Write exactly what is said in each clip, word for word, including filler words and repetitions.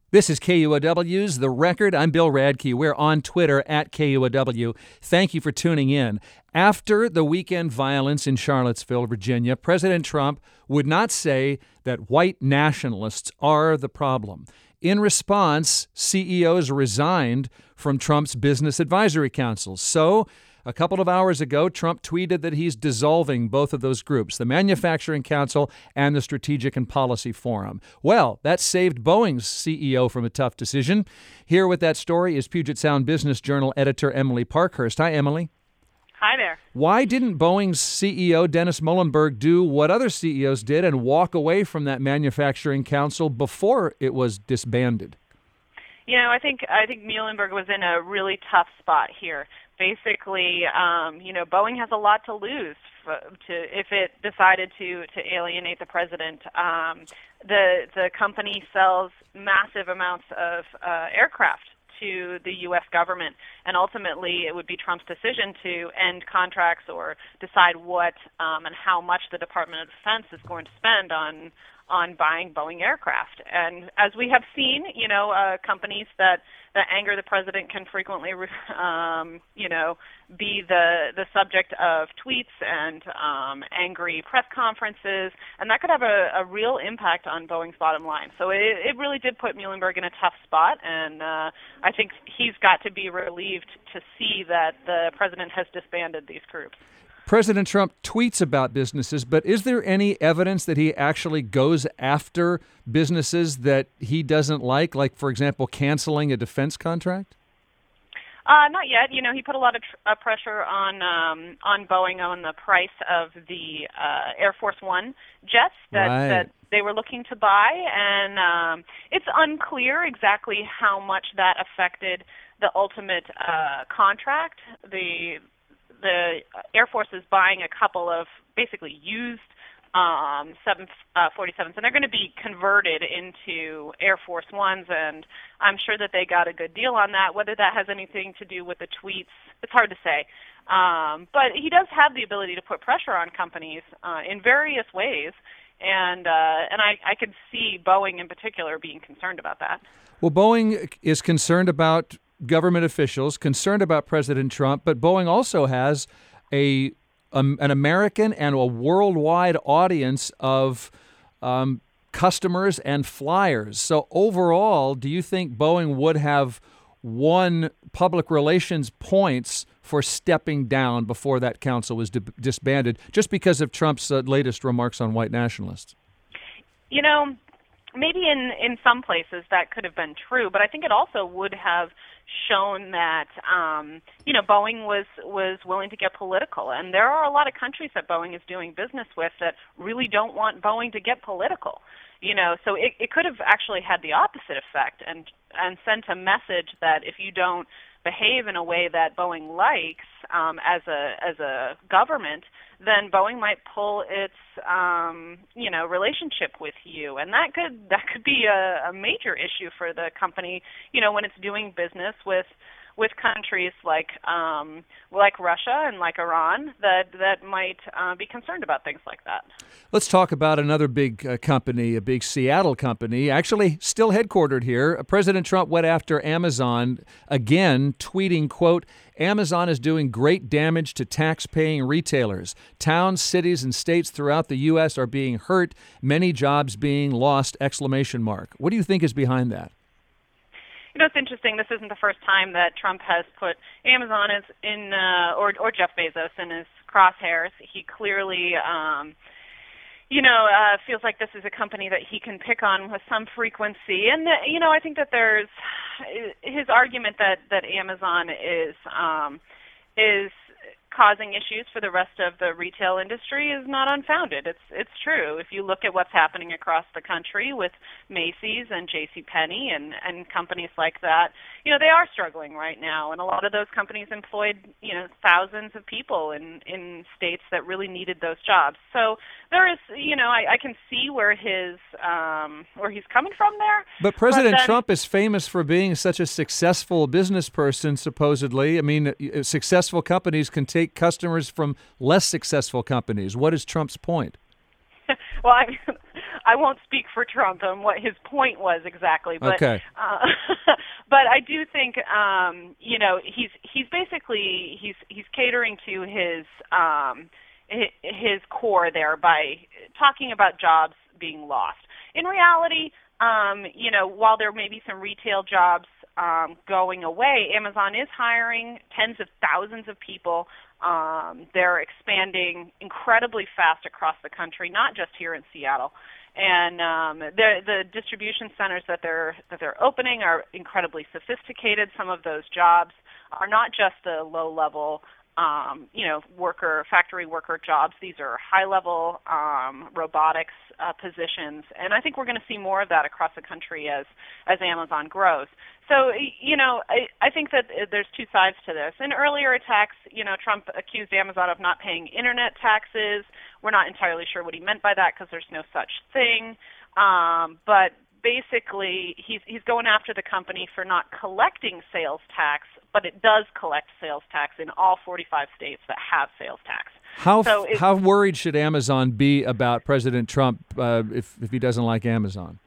This is K U O W's The Record. I'm Bill Radke. We're on Twitter at K U O W. Thank you for tuning in. After the weekend violence in Charlottesville, Virginia, President Trump would not say that white nationalists are the problem. In response, C E Os resigned from Trump's Business Advisory Council. So, a couple of hours ago, Trump tweeted that he's dissolving both of those groups, the Manufacturing Council and the Strategic and Policy Forum. Well, that saved Boeing's C E O from a tough decision. Here with that story is Puget Sound Business Journal editor Emily Parkhurst. Hi, Emily. Hi there. Why didn't Boeing's C E O, Dennis Muilenburg, do what other C E Os did and walk away from that Manufacturing Council before it was disbanded? You know, I think I think Muilenburg was in a really tough spot here. Basically, um, you know, Boeing has a lot to lose f- to if it decided to to alienate the president. Um, the the company sells massive amounts of uh, aircraft to the U S government, and ultimately it would be Trump's decision to end contracts or decide what um, and how much the Department of Defense is going to spend on on buying Boeing aircraft. And as we have seen, you know, uh, companies that, that anger the president can frequently, um, you know, be the the subject of tweets and um, angry press conferences, and that could have a, a real impact on Boeing's bottom line. So it, it really did put Muilenburg in a tough spot, and uh, I think he's got to be relieved to see that the president has disbanded these groups. President Trump tweets about businesses, but is there any evidence that he actually goes after businesses that he doesn't like, like, for example, canceling a defense contract? Uh, not yet. You know, he put a lot of tr- uh, pressure on um, on Boeing on the price of the uh, Air Force One jets that, right. that they were looking to buy, and um, it's unclear exactly how much that affected the ultimate uh, contract. The The Air Force is buying a couple of basically used um, seven forty-sevens, and they're going to be converted into Air Force Ones, and I'm sure that they got a good deal on that. Whether that has anything to do with the tweets, it's hard to say. Um, but he does have the ability to put pressure on companies uh, in various ways, and uh, and I, I could see Boeing in particular being concerned about that. Well, Boeing is concerned about government officials, concerned about President Trump, but Boeing also has a um, an American and a worldwide audience of um, customers and flyers. So overall, do you think Boeing would have won public relations points for stepping down before that council was di- disbanded, just because of Trump's uh, latest remarks on white nationalists? You know, maybe in, in some places that could have been true, but I think it also would have shown that um, you know Boeing was was willing to get political, and there are a lot of countries that Boeing is doing business with that really don't want Boeing to get political. You know, so it, it could have actually had the opposite effect and and sent a message that if you don't behave in a way that Boeing likes um, as a as a government, then Boeing might pull its um, you know relationship with you, and that could that could be a, a major issue for the company. You know, when it's doing business with with countries like um, like Russia and like Iran that that might uh, be concerned about things like that. Let's talk about another big uh, company, a big Seattle company, actually still headquartered here. President Trump went after Amazon again, tweeting, quote, "Amazon is doing great damage to tax-paying retailers. Towns, cities, and states throughout the U S are being hurt, many jobs being lost," exclamation mark. What do you think is behind that? You know, it's interesting. This isn't the first time that Trump has put Amazon as in, uh, or or Jeff Bezos in his crosshairs. He clearly, um, you know, uh, feels like this is a company that he can pick on with some frequency. And uh, you know, I think that there's his argument that that Amazon is um, is causing issues for the rest of the retail industry is not unfounded. It's it's true. If you look at what's happening across the country with Macy's and JCPenney and, and companies like that, you know, they are struggling right now. And a lot of those companies employed, you know, thousands of people in, in states that really needed those jobs. So there is, you know, I, I can see where his um, where he's coming from there. But President but then, Trump is famous for being such a successful business person, supposedly. I mean, successful companies can take customers from less successful companies. What is Trump's point? Well, I, I won't speak for Trump on what his point was exactly, but okay. uh, but I do think um, you know he's he's basically he's he's catering to his um, his core there by talking about jobs being lost. In reality, um, you know, while there may be some retail jobs um, going away, Amazon is hiring tens of thousands of people. Um, they're expanding incredibly fast across the country, not just here in Seattle. And um, the the distribution centers that they're that they're opening are incredibly sophisticated. Some of those jobs are not just the low level, um, you know, worker factory worker jobs. These are high level um, robotics uh, positions, and I think we're going to see more of that across the country as as Amazon grows. So, you know, I, I think that there's two sides to this. In earlier attacks, you know, Trump accused Amazon of not paying internet taxes. We're not entirely sure what he meant by that because there's no such thing. Um, but basically, he's he's going after the company for not collecting sales tax, but it does collect sales tax in all forty-five states that have sales tax. How so it, how worried should Amazon be about President Trump uh, if if he doesn't like Amazon?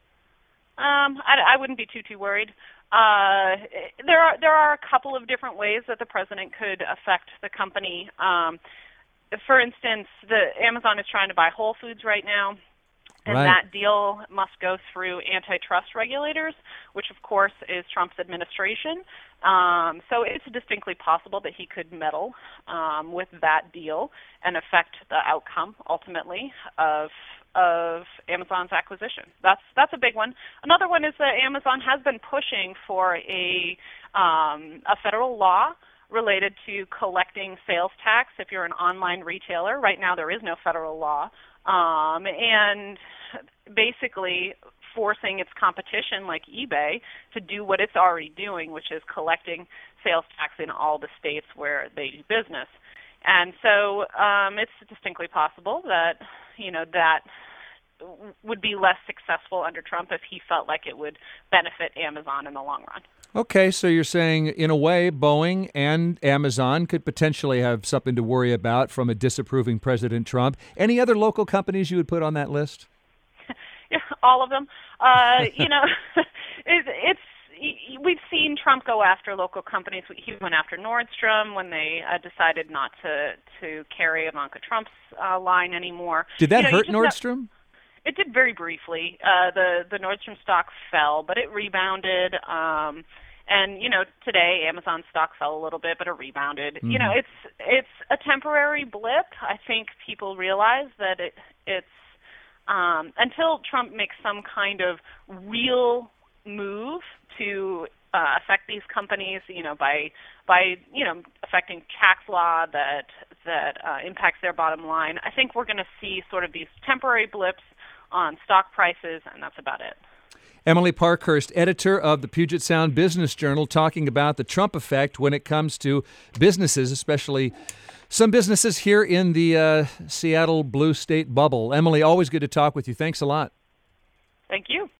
Um, I, I wouldn't be too too worried. Uh, there are there are a couple of different ways that the president could affect the company. Um, for instance, the Amazon is trying to buy Whole Foods right now, and right. that deal must go through antitrust regulators, which of course is Trump's administration. Um, so it's distinctly possible that he could meddle um, with that deal and affect the outcome ultimately of of Amazon's acquisition. That's that's a big one. Another one is that Amazon has been pushing for a um, a federal law related to collecting sales tax if you're an online retailer. Right now there is no federal law, um, and basically forcing its competition like eBay to do what it's already doing, which is collecting sales tax in all the states where they do business. And so um, it's distinctly possible that, you know, that would be less successful under Trump if he felt like it would benefit Amazon in the long run. Okay, so you're saying, in a way, Boeing and Amazon could potentially have something to worry about from a disapproving President Trump. Any other local companies you would put on that list? Yeah, all of them. Uh, you know, it's, it's we've seen Trump go after local companies. He went after Nordstrom when they uh, decided not to to carry Ivanka Trump's uh, line anymore. Did that you know, hurt Nordstrom? Know, it did very briefly. Uh, the the Nordstrom stock fell, but it rebounded. Um, and you know, today Amazon stock fell a little bit, but it rebounded. Mm-hmm. You know, it's it's a temporary blip. I think people realize that it it's um, until Trump makes some kind of real move to uh, affect these companies, you know, by by you know affecting tax law that that uh, impacts their bottom line. I think we're going to see sort of these temporary blips on stock prices, and that's about it. Emily Parkhurst, editor of the Puget Sound Business Journal, talking about the Trump effect when it comes to businesses, especially some businesses here in the uh, Seattle Blue State bubble. Emily, always good to talk with you. Thanks a lot. Thank you.